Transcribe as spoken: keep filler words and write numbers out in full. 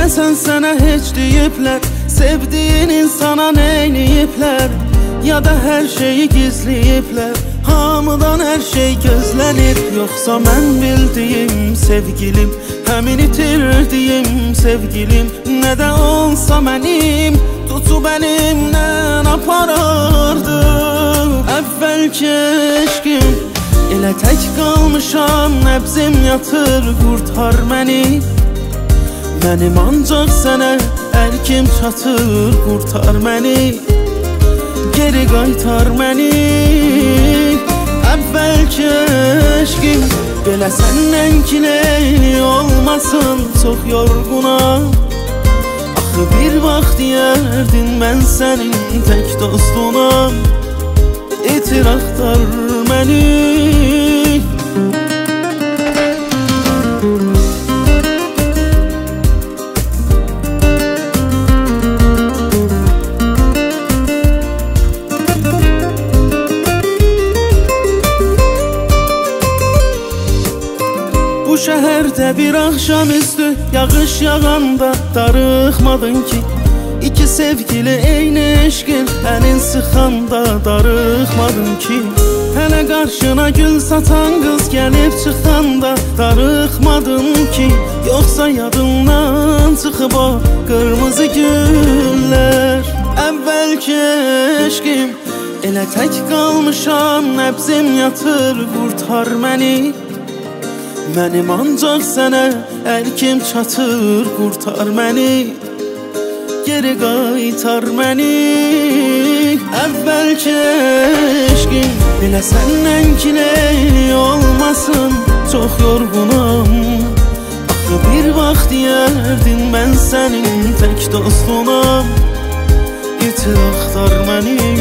Deyəsən sənə heç deyiblər, sevdiyin insana neyniyiblər, ya da hər şeyi gizləyiblər, hamıdan hər şey gözlənir. Yoxsa mən bildiyim sevgilim, həmin itirdiyim sevgilim, nə də olsa mənim tutub əlimdən aparardı. Əvvəlki eşqim, elə tək qalmışam, nəbzim yatır, qurtar məni. Mənim ancaq sənə ərkim çatır, qurtar məni, geri qaytar məni. Əvvəlki eşqim, belə səndən kileyli olmasın, çox yorğunam. Axı bir vaxt deyərdin mən sənin tək dostunam, itir axtar məni. Bu şəhərdə bir axşamüstü yağış yağanda darıxmadın ki, İki sevgili eyni eşqin əlin sıxanda darıxmadın ki, hələ qarşına gül satan qız gəlib çıxanda darıxmadın ki, yoxsa yadından çıxıb o qırmızı güllər. Əvvəlki eşqim, elə tək qalmışam, nəbzim yatır, qurtar məni. Mənim ancaq sənə ərkim çatır, qurtar məni, geri qaytar məni. Əvvəlki eşqim, elə səndən kileyli olmasın, çox yorğunam. Axı bir vaxt deyərdin mən sənin tək dostunam, itir axtar məni.